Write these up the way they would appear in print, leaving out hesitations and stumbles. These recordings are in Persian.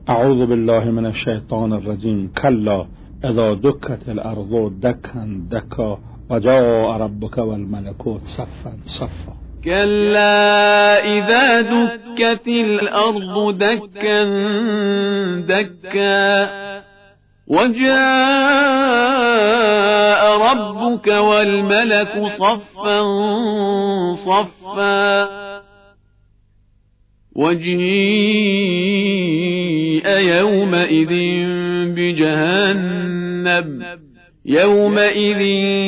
اعوذ بالله من الشیطان الرجیم. کلا اذا دکت الارض دکا دکا و جاء ربک والملک صفا صفا. كلا إذا دكت الأرض دكا دكا وجاء ربك والملك صفا صفا وجيء يومئذ بجهنم يومئذ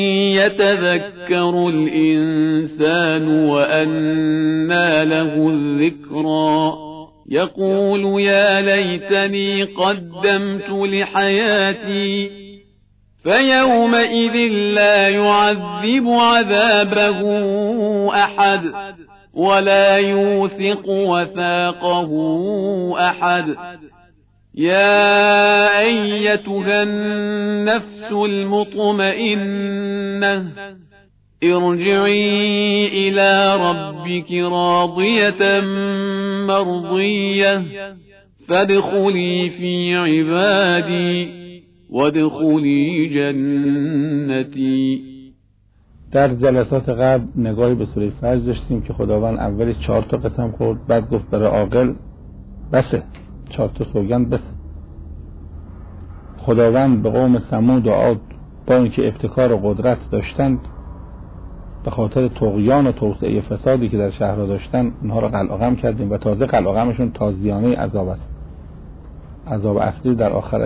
يتذكر الإنسان وأنى له الذكرى يقول يا ليتني قدمت لحياتي فيومئذ لا يعذب عذابه أحد ولا يوثق وثاقه أحد. يا أيتها النفس المطمئنة ارجعي إلى ربك راضية مرضية فادخلي في عبادي وادخلي جنتی. در جلسات قبل نگاهی به سوره فجر داشتیم که خداوند اولی 4 تا قسم خورد، بعد گفت برای عاقل بسه، 4 تا سوگند بسه. خداوند به قوم ثمود و عاد با اینکه ابتکار و قدرت داشتند به خاطر طغیان و توسعه فسادی که در شهرها داشتن اونها را قلعه‌قم کردیم و تازه قلعه‌قمشون تازیانه عذاب است، عذاب اصلی در آخرت.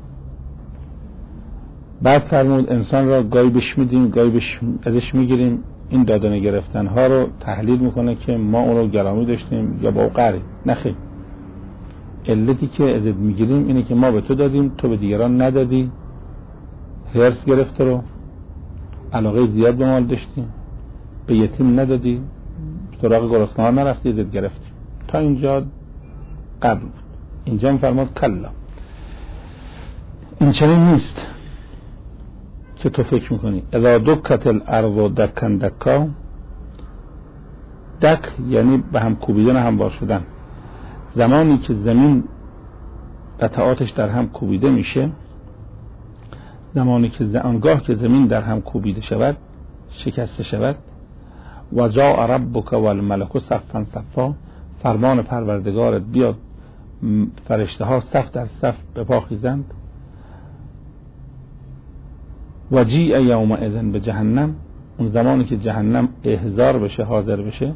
بعد فرمود انسان را گاهی بهش میدیم گاهی ازش میگیریم. این دادن گرفتن ها رو تحلیل میکنه که ما اون رو گرامی داشتیم یا با او قهریم. نخیر، علتی که ازت میگیریم اینه که ما به تو دادیم، تو به دیگران ندادی، حرص گرفت رو، علاقه زیاد به مال داشتیم، به یتیم ندادی، سراغ گرسنه ها نرفتی، ازت گرفتیم. تا اینجا قبل بود. اینجا میفرماد کلا، این چنین نیست که تو فکر میکنی. اذا دکت الارض دکا دکا، دک یعنی به هم کوبیدن، هموار شدن. زمانی که زمین قطعاتش در هم کوبیده میشه، زمانی که آنگاه که زمین در هم کوبیده شود، شکسته شود، و جاء ربک والملک صفا صفا، فرمان پروردگارت بیاد، فرشته ها صف در صف به پا خیزند. و جیء یومئذ به جهنم، اون زمانی که جهنم احضار بشه، حاضر بشه،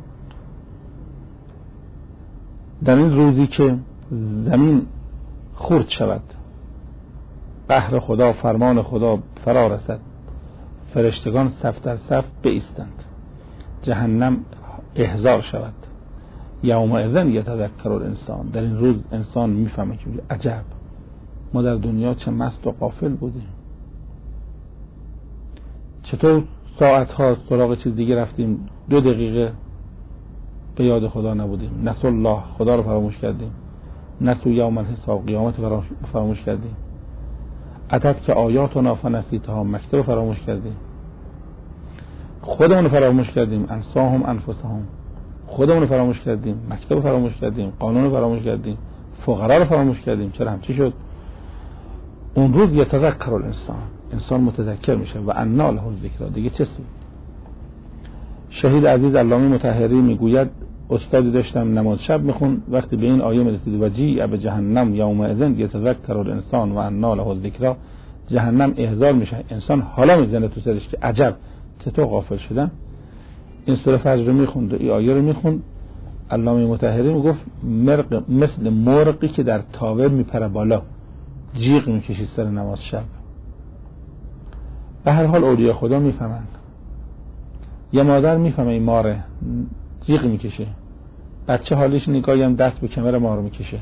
در این روزی که زمین خرد شود، قهر خدا، فرمان خدا فرا رسد، فرشتگان صف در صف بایستند، جهنم احضار شود. یومئذ یتذکر الانسان، در این روز انسان میفهمه که عجب ما در دنیا چه مست و غافل بودیم، چطور ساعتها سراغ چیز دیگه رفتیم، 2 دقیقه به یاد خدا نبودیم، نسوا الله، خدا رو فراموش کردیم، نسوا یوم الحساب، قیامت فراموش کردیم، عدد که آیاتنا فنسیتها، مکتب فراموش کردیم، خودمون فراموش کردیم، انساهم انفسهم، خودمون فراموش کردیم، مکتب فراموش کردیم، قانون فراموش کردیم، فقرا رو فراموش کردیم. چرا همچی شد؟ اون روز یتذکر الانسان، انسان متذکر میشه و انا له الذکر، دیگه چه سود. شهید عزیز علامه مطهری میگوید استادی داشتم نماز شب میخون، وقتی به این آیه میرسید و جیء به جهنم یومئذ یتذکر الانسان و انا له الذکر، جهنم احضار میشه، انسان حالا میزنه تو سرش که عجب چطور غافل شدن. این سوره فجر رو میخوند و این آیه رو میخوند، علامه مطهری میگفت مثل مرغی که در تاور میپره بالا، جیغ میکشید سر نماز شب. به هر حال اولیاء خدا میفهمن. یه مادر میفهمه این ماره جیغ میکشه، بچه حالیش نگاهی هم دست به کمر مار میکشه.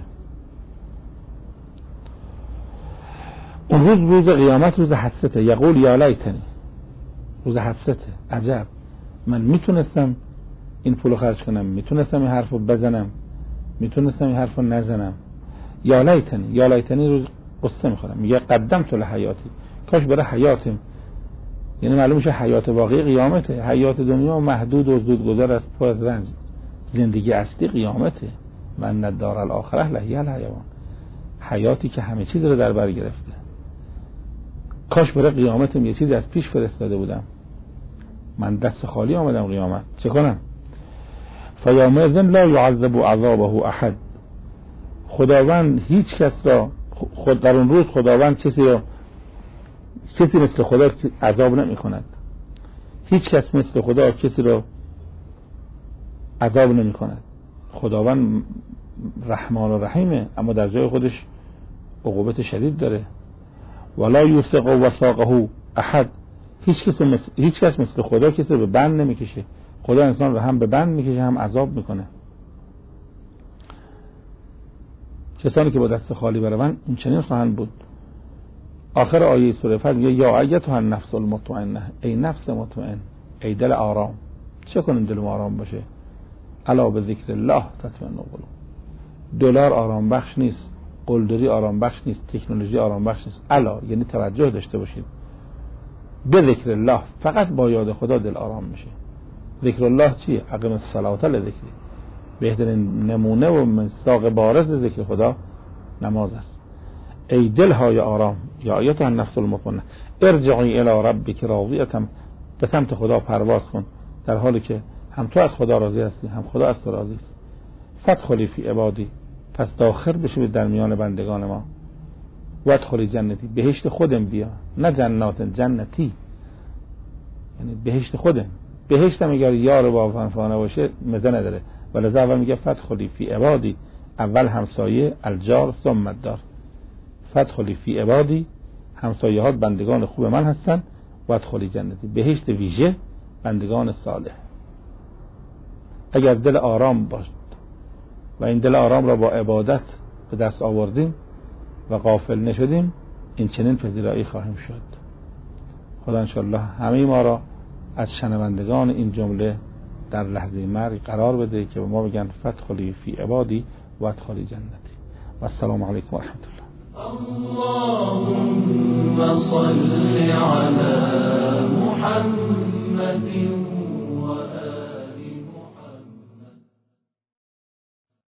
اون روز قیامت روز حسرته، یقول یا لیتنی، روز حسرته، عجب من میتونستم این پولو خرج کنم، میتونستم این حرفو بزنم، میتونستم این حرفو نزنم. یا لیتنی، یا لیتنی روز قصه میخورم، میگه قدمت لحیاتی، کاش برای حیاتم، یعنی معلوم میشه حیات واقعی قیامته، حیات دنیا محدود و زودگذر است، پر از رنج. زندگی اصلی قیامته، من ندار الاخره لهی الحیوان، حیاتی که همه چیز رو در بر گرفته. کاش برای قیامتم یه چیزی از پیش فرستاده بودم، من دست خالی آمدم قیامت، چه کنم؟ فیومئذ لا یعذب عذابه احد. خداوند هیچ کس را در اون روز خداوند کسی مثل خدا عذاب نمی کند. هیچ کس مثل خدا کسی را عذاب نمی کند. خداوند رحمان و رحیمه، اما در جای خودش عقوبت شدید داره. ولا یوثق وثاقه احد. هیچ کس مثل خدا کسی رو به بند نمیکشه. خدا انسان رو هم به بند میکشه هم عذاب میکنه. کسانی که با دست خالی بروند این چنین خواهند بود. آخر آیه سوره فتح میگه یا ایتها النفس المطمئنه، ای نفس مطمئن، ای دل آرام. چه کنیم دلم آرام باشه؟ الا به ذکر الله تطمئن القلوب. دلار آرام بخش نیست، قلدری آرام بخش نیست، تکنولوژی آرام بخش نیست. الا یعنی توجه داشته باشید. به ذکر الله، فقط با یاد خدا دل آرام میشه. ذکر الله چیه؟ اقیم الصلاة لذکری. بهترین نمونه و مصداق بارز ذکر خدا نماز است. ای دل های آرام، یا ایتها النفس المطمئنه ارجعی الی ربک راضیه، به سمت خدا پرواز کن در حالی که هم تو از خدا راضی هستی هم خدا از تو راضی است. فادخلی فی عبادی، پس داخل بشی در میان بندگان ما. وادخلی جنتی، بهشت خودم بیا، نه جنات، جنتی یعنی بهشت خودم. بهشت هم اگر یار با فنفانه باشه مزه نداره، ولی اول میگه فادخلی فی عبادی، اول همسایه الجار ثم الدار. فادخلی فی عبادی، همسایه ها بندگان خوب من هستن. وادخلی جنتی، بهشت ویژه بندگان صالح. اگر دل آرام باشد و این دل آرام را با عبادت به دست آوردیم و غافل نشدیم، این چنین پذیرایی خواهیم شد. خدا انشاءالله همه ما را از شنوندگان این جمله در لحظه مرگ قرار بده که به ما بگن فادخلی فی عبادی و ادخلی جنتی. و السلام علیکم و رحمت الله. اللهم صل على محمد